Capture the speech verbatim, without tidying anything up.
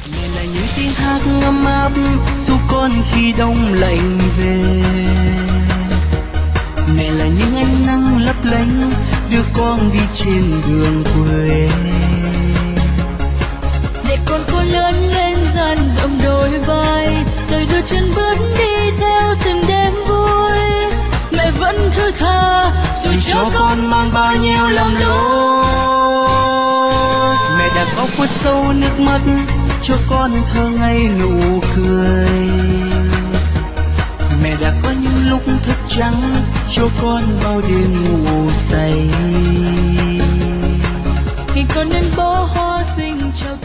Mẹ là những tiếng hát ấm áp giúp con khi đông lạnh về. Mẹ là những ánh nắng lấp lánh đưa con đi trên đường quê. Để con khôn lớn lên dần rộng đôi vai, đời đưa chân bước đi theo từng đêm vui. Mẹ vẫn thứ tha dù cho con mang bao nhiêu lầm lỗi. Mẹ đã có phút sâu nước mắt cho con thơ ngây nụ cười. Mẹ đã có những lúc thức trắng cho con bao đêm ngủ say. Khi con đến bó hoa xinh chào